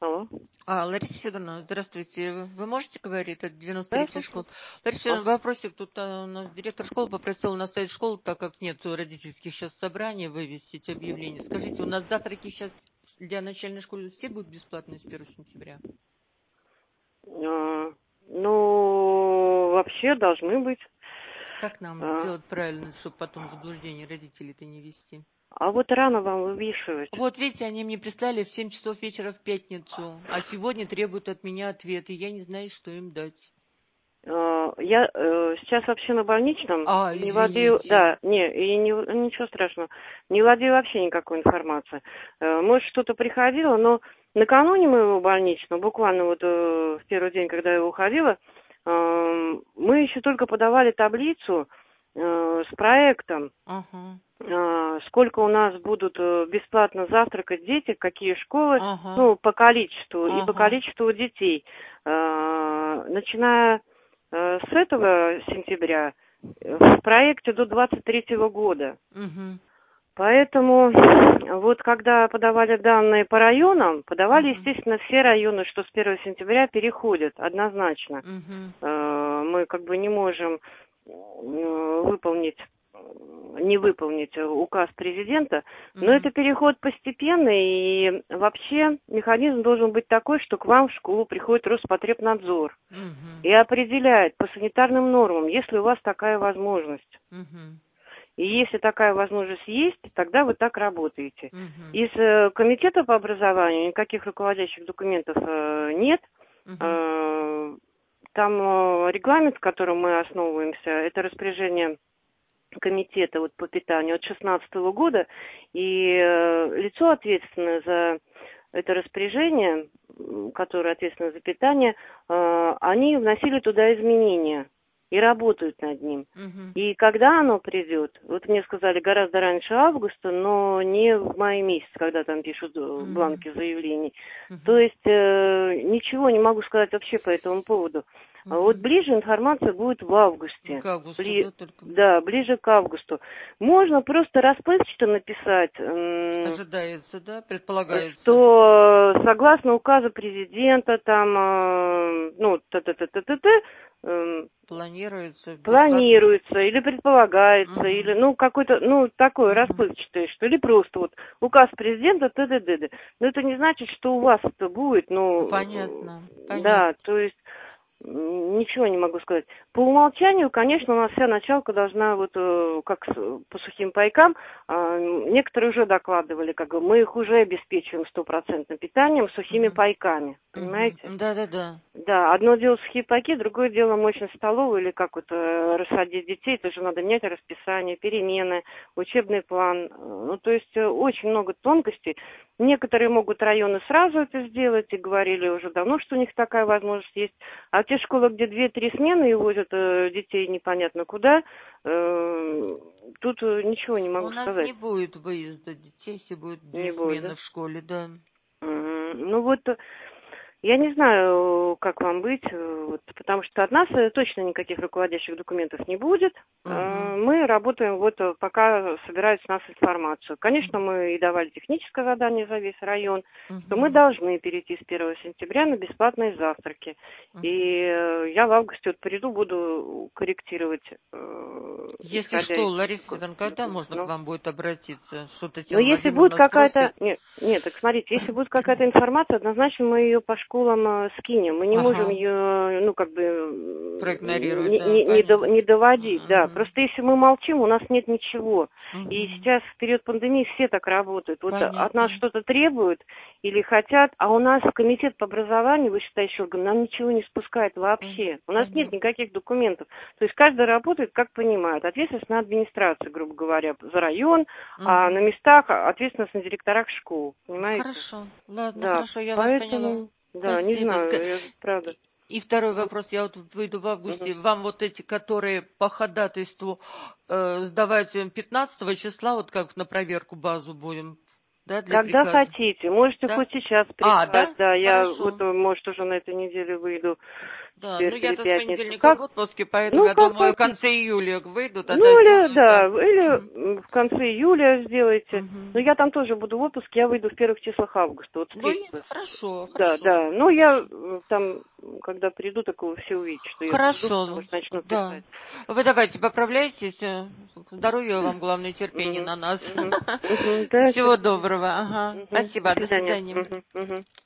Алло. Лариса Федоровна, здравствуйте. Вы можете говорить? Это Да, я 93-я школа. слушаю. Лариса Федоровна, вопросик. Тут у нас директор школы попросил на сайт школы, так как нет родительских сейчас собраний, вывесить объявление. Скажите, у нас завтраки сейчас для начальной школы все будут бесплатные с 1 сентября? Ну, вообще должны быть. Как нам А сделать правильно, чтобы потом заблуждение родителей-то не вести? а вот рано вам вывешивать. Вот видите, они мне прислали в 7 часов вечера в пятницу, а сегодня требуют от меня ответ, и я не знаю, что им дать. Я сейчас вообще на больничном. Не владею, Извините. да, ничего страшного. Не владею вообще никакой информацией. Может, что-то приходило, но накануне моего больничного, буквально вот в первый день, когда я уходила, мы еще только подавали таблицу с проектом. Ага. Сколько у нас будут бесплатно завтракать дети, какие школы, Ага. ну, по количеству и по Ага. количеству детей. Начиная с этого сентября в проекте до 23-го года. Угу. Поэтому вот когда подавали данные по районам, подавали, естественно, все районы, что с 1 сентября переходят однозначно. Мы как бы не можем не выполнить указ президента, но это переход постепенный, и вообще механизм должен быть такой, что к вам в школу приходит Роспотребнадзор и определяет по санитарным нормам, если у вас такая возможность. И если такая возможность есть, тогда вы так работаете. Из комитета по образованию никаких руководящих документов нет. Там регламент, в котором мы основываемся, это распоряжение комитета вот по питанию от 2016 года, и лицо, ответственное за это распоряжение, которое ответственно за питание, они вносили туда изменения и работают над ним. И когда оно придет, вот мне сказали гораздо раньше августа, но не в мае месяц, когда там пишут бланки заявлений. То есть ничего не могу сказать вообще по этому поводу. А вот ближе информация будет в августе. К августу, да, только? Да, ближе к августу. Можно просто расплывчато написать, Ожидается, да, предполагается, что согласно указу президента, там, ну, планируется или предполагается, или, ну, какой-то, ну, такое расплывчатое, что ли, просто вот указ президента, Но это не значит, что у вас это будет, ну, понятно. Да, то есть ничего не могу сказать. По умолчанию, конечно, у нас вся началка должна вот как по сухим пайкам. Некоторые уже докладывали, как бы мы их уже обеспечиваем стопроцентным питанием сухими пайками, понимаете? Да. Да, одно дело сухие пайки, другое дело мощность столовой или как вот рассадить детей, тоже надо менять расписание, перемены, учебный план. Ну, то есть очень много тонкостей. Некоторые могут районы сразу это сделать и говорили уже давно, что у них такая возможность есть. А те школы, где 2-3 смены и возят детей непонятно куда, тут ничего не могу сказать. У нас не будет выезда детей, все будет 2 смены, да? В школе, да. Ну вот, я не знаю, как вам быть, вот, потому что от нас точно никаких руководящих документов не будет. Мы работаем, вот пока собирают с нас информацию. Конечно, мы и давали техническое задание за весь район, что мы должны перейти с 1 сентября на бесплатные завтраки. И я в августе вот приду, буду корректировать. Если что, Лариса Федоровна, когда можно к вам будет обратиться? Что Но Татьяна если будет Владимировна какая-то... спросит? Нет, так смотрите, если будет какая-то информация, однозначно мы ее по школам скинем. Мы не можем ее, ну, как бы... Проигнорировать, да, не доводить, да. Просто если мы молчим, у нас нет ничего. И сейчас в период пандемии все так работают. Вот от нас что-то требуют или хотят, а у нас комитет по образованию, вышестоящий орган, нам ничего не спускает вообще. У нас нет никаких документов. То есть каждый работает, как понимает. Ответственность на администрацию, грубо говоря, за район, а на местах ответственность на директорах школ. Понимаете? Хорошо, ладно, Да, хорошо, я вас поняла. поэтому, да, не Спасибо. знаю, правда. И второй вопрос, я вот выйду в августе. Вам вот эти, которые по ходатайству сдавать 15 числа, вот как на проверку базу будем, да, для Когда приказа? хотите, можете Да? хоть сейчас прислать, Да? да, я Хорошо. вот, может, уже на этой неделе выйду. Да, ну четверг или я-то с пятницу. понедельника в отпуске, поэтому Ну, я как думаю, в хотите. конце июля выйду, Ну, тогда или, сделаю да, так. или в конце июля сделайте. Но Мгм. я там тоже буду в отпуске, я выйду в первых числах августа, вот Ну, и встретиться. хорошо, Да, хорошо, да. Но я хорошо. там, когда приду, такого все увидите, что я приду, потому Хорошо, что начну да. писать. Вы давайте поправляйтесь. Здоровья вам, главное, терпение Мгм, на нас. мгм, мгм. Да, Всего счастливо. доброго. Ага. Мгм. До Спасибо. До свидания. свидания. Мгм, мгм.